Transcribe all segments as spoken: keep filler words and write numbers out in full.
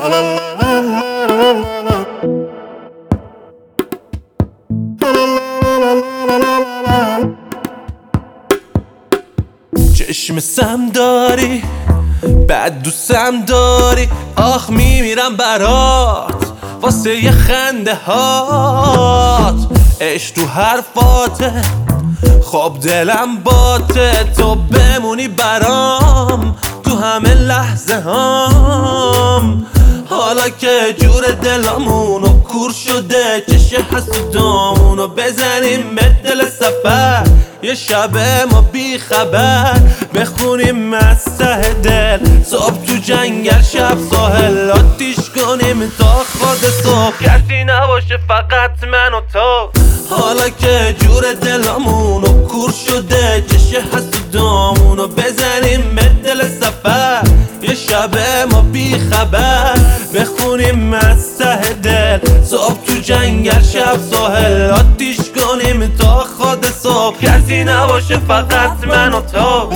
چشم سم داری، بد دوستم داری، آخ میمیرم برات واسه یه خنده هات. عشق تو حرفاته، خب دلم باته، تو بمونی برام تو همه لحظه هام. حالا که جور دلامونو کور شده، چشه حسودامونو بزنیم به دل سفر. یه شب ما بی خبر بخونیم از ته دل، صبح تو جنگل شب ساحل آتیش کنیم تا خود صبح. کسی نباشه فقط من و تو. حالا که جور دلامونو کور شده، چشه حسودامونو بزنیم به دل سفر. یه شب ما بی خبر بخونیم از ته دل، صبح تو جنگل شب ساحل آتیش کنیم تا خود صبح. کسی نباشه فقط من و تو.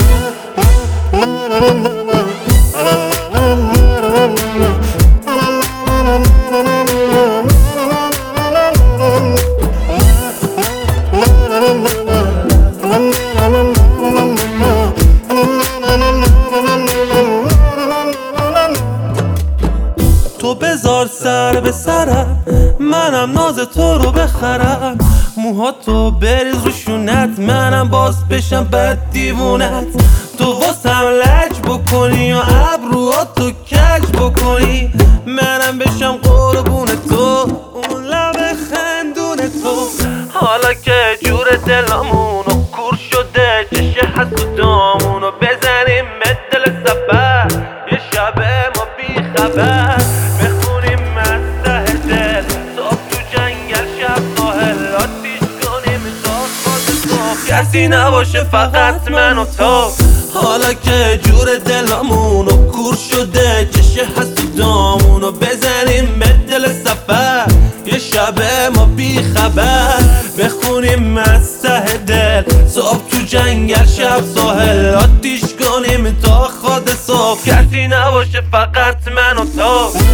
تو بذار سر به سرم، منم ناز تو رو بخرم. موها تو بریز رو شونت، منم باز بشم بد دیوونت. تو واسم لج بکنی و ابروها تو کج بکنی، منم بشم قربون تو، اون لب خندون تو. حالا که جور دلامونو کور شده، چشه حسودامونو بزنیم به دل سفر. یه شب ما بی خبر بخونیم از ته دل، صبح تو جنگل شب ساحل آتیش کنیم تا خود صبح. کسی نباشه فقط من و تو. حالا که جور دلامونو کور شده، چشه حسودامونو بزنیم به دل سفر. یه شب ما بی خبر بخونیم از ته دل، صبح تو جنگل شب ساحل آتیش کنیم تا خود صبح. کسی نباشه فقط من و تو.